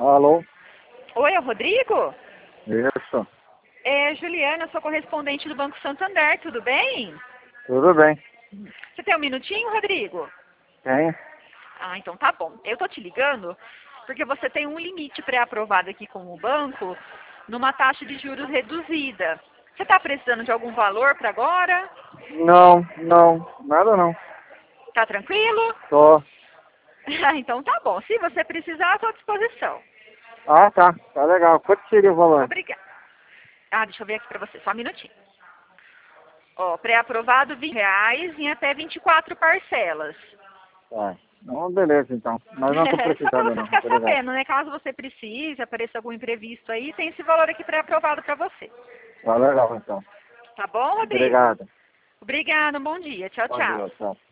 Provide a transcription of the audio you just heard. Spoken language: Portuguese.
Alô? Oi, é o Rodrigo? Isso. É Juliana, sou correspondente do Banco Santander, tudo bem? Tudo bem. Você tem um minutinho, Rodrigo? Tem? Ah, então tá bom. Eu tô te ligando porque você tem um limite pré-aprovado aqui com o banco numa taxa de juros reduzida. Você está precisando de algum valor para agora? Não, nada não. Tá tranquilo? Tô. Ah, então tá bom. Se você precisar, estou à disposição. Ah, tá legal. Quanto seria o valor? Obrigada. Ah, deixa eu ver aqui para você, só um minutinho. Ó, pré-aprovado R$ 20 em até 24 parcelas. Tá. Não, beleza então. Mas não tô Só para precisando você não. ficar Obrigado. sabendo, né? Caso você precise, apareça algum imprevisto aí, tem esse valor aqui pré-aprovado para você. Tá legal então. Tá bom, Rodrigo? Obrigado. Obrigada, um bom dia. Tchau, Bom dia, tchau. tchau.